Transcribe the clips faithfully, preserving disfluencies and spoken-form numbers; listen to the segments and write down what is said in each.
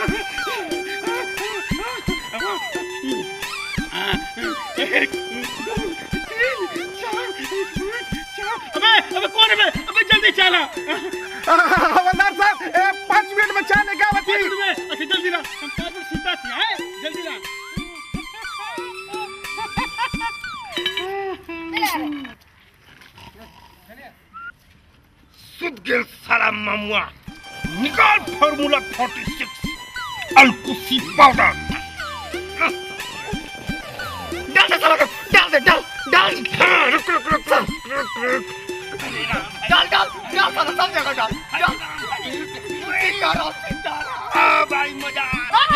अबे अबे कौन है? अबे जल्दी चला। हवलदार साहब पाँच मिनट में चाय लेके आवत ही। अच्छा जल्दी ला, हम पैदल सीधा थी है, जल्दी ला। सुध गिर साला मामुआ, निकाल फॉर्मूला छियालीस अलकुसी पाउडर। डाल दे साला, डाल दे, डाल डाल रुक रुक रुक रुक रुक डाल डाल डाल साला, सब जगह डाल डाल। सितारा सितारा आ भाई मजा।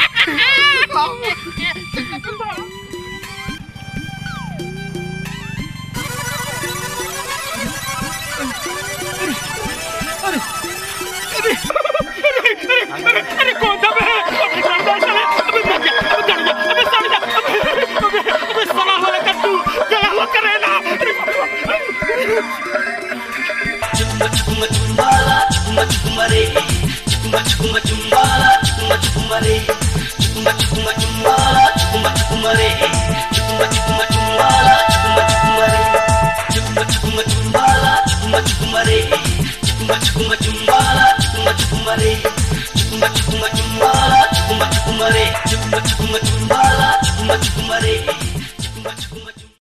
अरे अरे अरे अरे अरे कौन था मैं? अबे डर जा साले, अबे मर गया, अबे डर जा, अबे साले जा, अबे अबे अबे साला वाला कट्टू गया हुआ करे ना। चुम्मा चुम्मा चुम्बाला चुम्मा चुम्मा रे, चुम्मा चुम्मा चुम्बाला चुम्मा चुम्मा रे, चुम्मा चुम्मा चुम्बाला चुम्मा चुम्मा रे, चुम्मा चुम्मा चुम्बाला चुम्मा चुम्मा रे, चुम्मा चुम्मा चुम्बाला चुम्मा चुम्मा रे, चुम्मा चुम्मा चुम्बाला चुम्मा चुम्मा रे, चुम्मा चुम्मा चुम्बाला चुम्मा चुम्मा रे, चुम्मा चुम्मा चुम्बाला चुम्मा चुम्मा रे, चुम्मा चुम्मा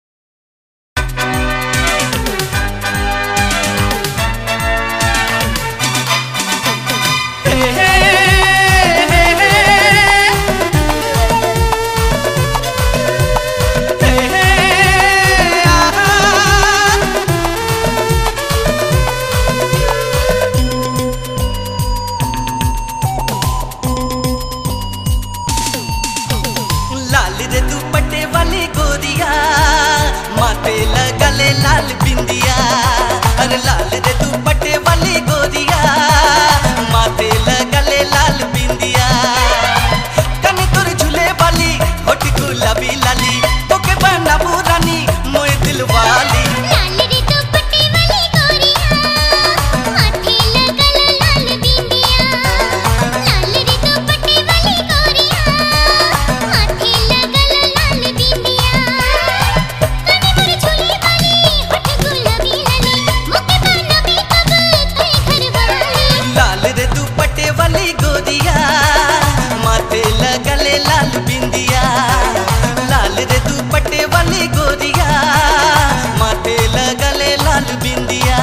लाल बिंदिया, अरे लाल रे दुपट्टे वाली गोरिया, माथे लगले लाल बिंदिया, कन तुर झूले वाली, होठ गुलाबी लाली, तोके बना बुरानी मोए दिल वाली। लाल रे दुपट्टे वाली गोरिया, माथे लगले लाल बिंदिया, लाल रे दुपट्टे वाली गोरिया, माथे लगले लाल बिंदिया, कन तुर झूले लाल रे दुपट्टे वाली गोरिया, माथे लगले लाल बिंदिया, लाल रे दुपट्टे वाली गोरिया, माथे लगले लाल बिंदिया।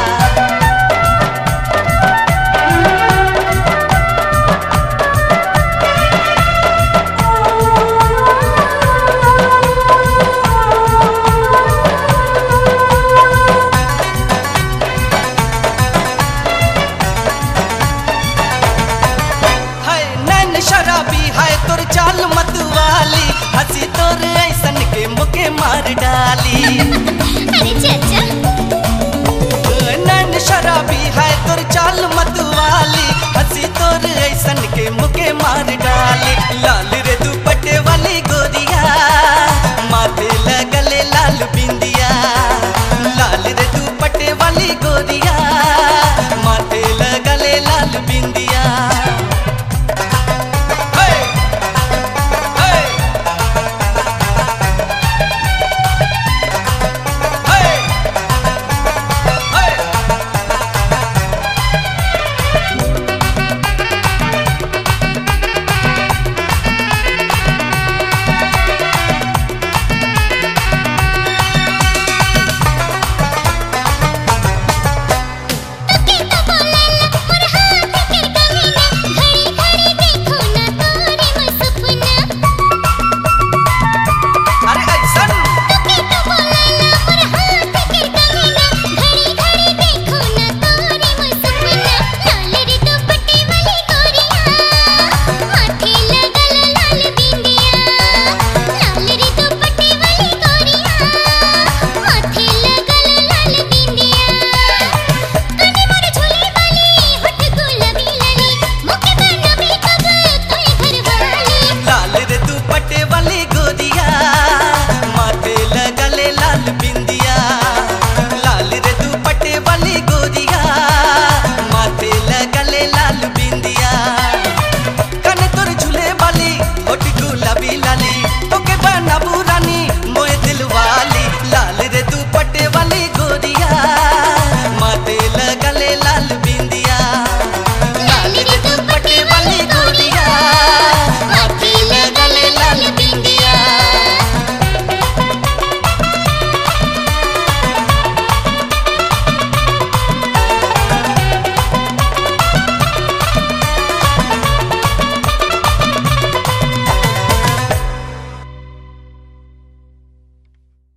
शराबी है तोर चाल मतवाली, हंसी तोर ऐसन के मुके मार डाली। अरे चाचा नैन शराबी है तोर चाल मतवाली, हंसी तोर ऐसन के मुके मार